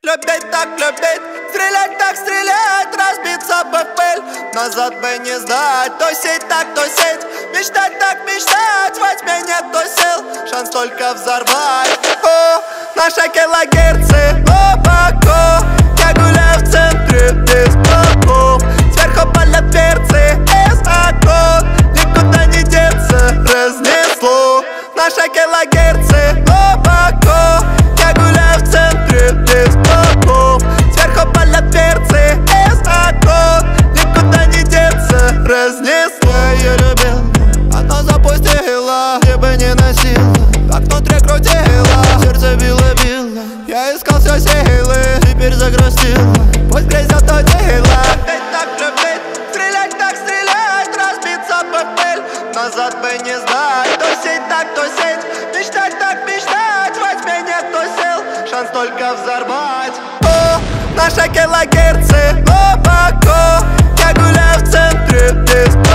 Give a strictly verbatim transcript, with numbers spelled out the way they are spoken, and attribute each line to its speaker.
Speaker 1: Любить так любить, стрелять так стрелять, разбиться бы в пыль, назад бы не сдать. То сеть так, то сеть, мечтать так мечтать, во тьме нет то сил, шанс только взорвать. О, наши килогерцы глубоко, я гуляю в центре без блоков, сверху палят перцы из окон, никуда не деться, разнесло. Наши килогерцы глубоко, я гуляю в центре без блоков, сверху палят перцы из окон, никуда не деться, разнесло. Я ее любил, она запустила, где бы не носила, как внутри крутила, сердце било-било. Я искал все силы, теперь загрустила, пусть грязет то дело. Любить так любить, стрелять так стрелять, разбиться бы в пыль, назад бы не сдать. То сеть так, то сеть, мечтать так мечтать, во тьме нет то сил, шанс только взорвать. О, наши килогерцы глубоко, я гуляю в центре без